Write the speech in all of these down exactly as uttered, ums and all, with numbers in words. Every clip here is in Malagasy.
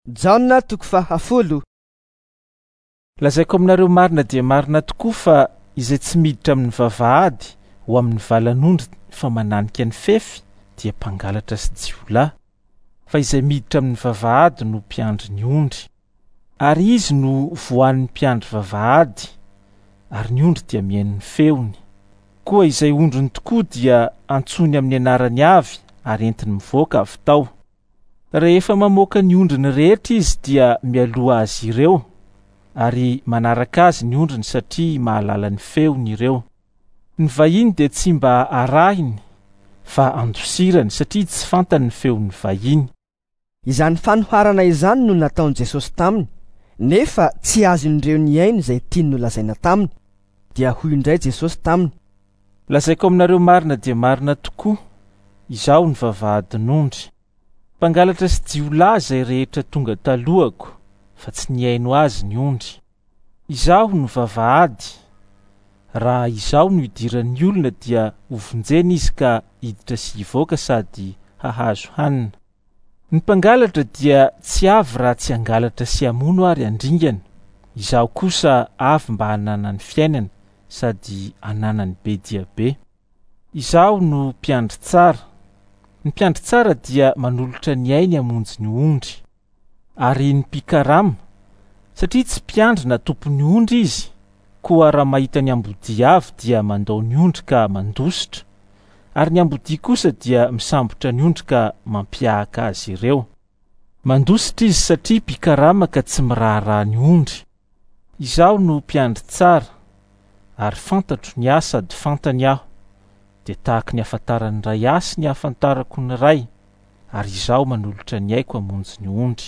Jaona toko fahafolo. Lazaiko aminareo marina dia marina tokoa fa izay tsy miditra amin'ny vavahady ho amin'ny valan'ondry fa mananika ny fefy dia mpangalatra sy jiolahy, fa izay miditra amin'ny vavahady no mpiandry ny ondry. Ary izy no voan'ny mpiandry vavahady, ary ny ondry dia mihaino ny feony. Koa izay ondriny tokoa dia antsony amin'ny anarany avy ary entiny mivoaka avy tao. Rehefa mamoaka ny ondriny rehetra izy dia mialoha azy ireo, ary manaraka azy ny ondriny satria mahalala ny feony ireo. Ny vahiny dia tsy mba arahiny, fa andosirany satria tsy fantany ny feon'ny vahiny. Izany fanoharana izany no nataon'i Jesosy taminy, nefa tsy azon'ireo ny ainy izay tiany nolazaina taminy. Dia hoy indray Jesosy taminy: Lazaiko aminareo marina dia marina tokoa, izaho ny vavahadin'ondry. Mpangalatra sy jiolahy izay rehetra tonga talohako, fa tsy niaino azy ny ondry. Izaho no vavahady. Raha izaho no idiran'ny olona dia hovonjeny izy ka hiditra sy hivoaka sady hahazo hanina. Ny mpangalatra dia tsy avy raha tsy hangalatra sy hamono ary handringana. Izaho kosa avy mba hanana ny fiainana sady hanana ny be dia be. Izaho no mpiandry tsara. Ny mpiandry tsara dia manolotra ny ainy hamonjy ny ondry. Ary ny mpikarama, satria tsy mpiandry na tompony ondry izy, koa raha mahita ny ambodia avy dia mandao ny ondry ka mandositra, ary ny ambodia kosa dia misambotra ny ondry ka mampiahaka azy ireo. Mandositra izy satria mpikarama ka tsy miraharaha ny ondry. Izaho no mpiandry tsara, ary fantatro ny ahy sady fantany aho. Dia tahaka ny afantaran'ny ray asy ny afantarako ny ray, ary izaho manolotra ny aiko hamonjy ny ondry.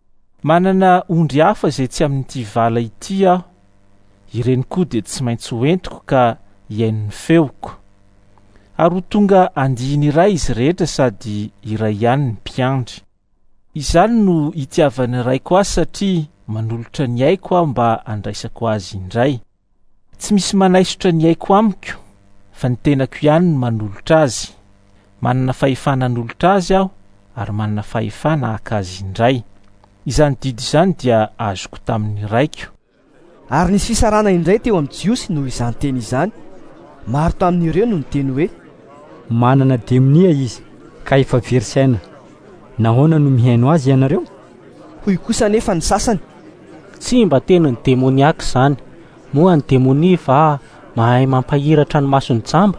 Manana ondry hafa izay tsy amin'ity vala ity aho, ireny koa dia tsy maintsy hoentiko ka hiaino ny feoko. Ary ho tonga andihiny iray izy rehetra sady iray ihany ny mpiandry. Izany no itiavan'ny raiko azy satria manolotra ny aiko aho mba handraisako azy indray. Tsy misy manaisotra ny aiko amiko, fa ny tenako ihany no manolotra azy. Manana fahefana hanolotra azy aho, ary manana fahefana haka azy indray. Izany didy izany dia azoko tamin'ny raiko. Ary nisy fisarana indray teo amin'ny Jiosy noho izany teny izany. Maro tamin'ireo no niteny hoe: manana demonia izy, ka efa very saina. Nahoana no mihaino azy ianareo? Hoy kosa nefa ny sasany: tsy mba teny ny demoniaka izany, moa ny demonia fa mahay mampahiratra ny mason'ny jamba.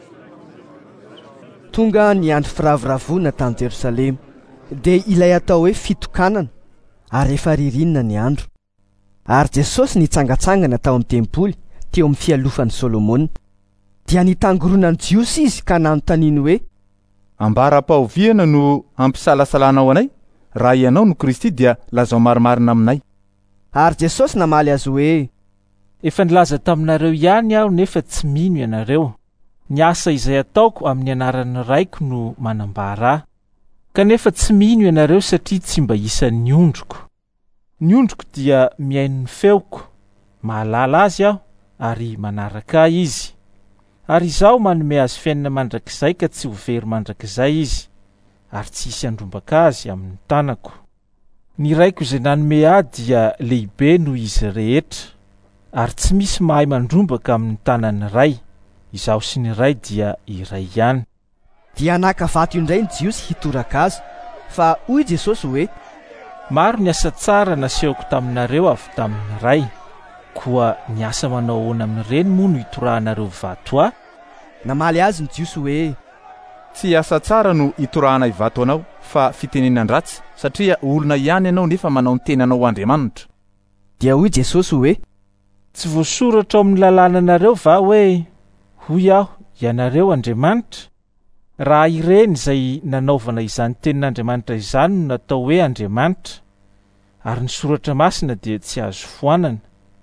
Tonga ny andro firavoravona tany Jerosalema, dia ilay atao hoe fitokanana, ary efa ririnina ny andro. Ary Jesosy nitsangatsangana tao amin'ny tempoly teo amin'ny fialofan'i Solomona. Dia nitangorona ny Jiosy izy ka nanontaniany hoe: ambara-pahoviana no ampisalasalanao anay? Raha ianao no Kristy dia lazao marimarina aminay. Ary Jesosy namaly azy hoe: efa nilaza taminareo ihany aho nefa tsy mino ianareo. Ny asa izay ataoko amin'ny anaran'ny raiko no manambara ahy, kanefa tsy mino ianareo satria tsy mba isan'ny ondriko. Ny ondriko dia mihaino ny feoko, mahalala azy aho ary manaraka ahy izy. Ary izaho manome azy fiainana mandrakizay ka tsy ho very mandrakizay izy, ary tsy hisy handrombaka azy amin'ny tanako. Ny raiko izay nanome ahy dia lehibe noho izy rehetra, ary tsy misy mahay mandrombaka amin'ny tanan'ny ray. Izaho sy ny ray dia iray ihany. Dia naka-vato indray ny Jiosy hitoraka azy, fa hoy Jesosy hoe: maro ny asa tsara nasehoko taminareo avy tamin'ny ray, koa ny asa manao ahoana amin'ireny moa no hitorahanareo vato ahy? Namaly azy ny Jiosy hoe: tsy asa tsara no hitorahanay vato anao, fa fitenenan-dratsy, satria olona ihany ianao nefa manao ny tenanao Andriamanitra. Dia hoy Jesosy hoe: tsy voasoratra ao amin'ny lalànanareo va hoe hoy aho ianareo Andriamanitra? Raha ireny izay nanaovana izany tenin'Andriamanitra izany no natao hoe Andriamanitra, ary ny soratra masina dia tsy azo foanana.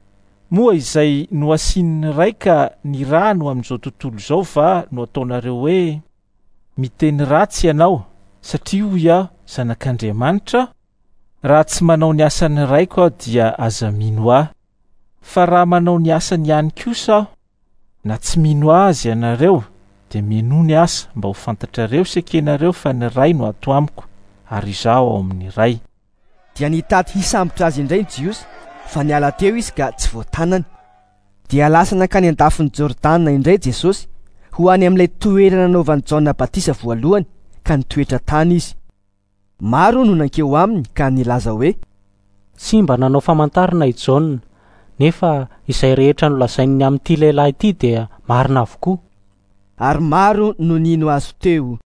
Moa izay no asian'ny ray ka ny raha no amin'izao tontolo izao va no ataonareo hoe miteny ratsy ianao, satria hoy aho zanak'Andriamanitra? Raha tsy manao ny asan'ny raiko aho dia aza mino ahy. Fa raha manao ny asany ihany kosa aho, na tsy mino azy ianareo, dia mienoa ny asa mba ho fantatrareo sekenareo fa ny ray no ato amiko, ary izaho ao amin'ny ray. dia nitady hisambotra azy indray Jiosy, fa niala teo izy ka tsy voatanany. Dia lasa nankany an-dafin'ny Jordana indray Jesosy ho any amin'ilay toerana nanaovan'i Jaona Batisa voalohany, ka nitoetra tany izy. Maro no nankeo aminy ka nilaza hoe: Sy mba nanao famantarana i Jaona, nefa izay rehetra nolazainy amin'ity lehilahy ity dia marina avokoa. Ary maro no nino azy teo.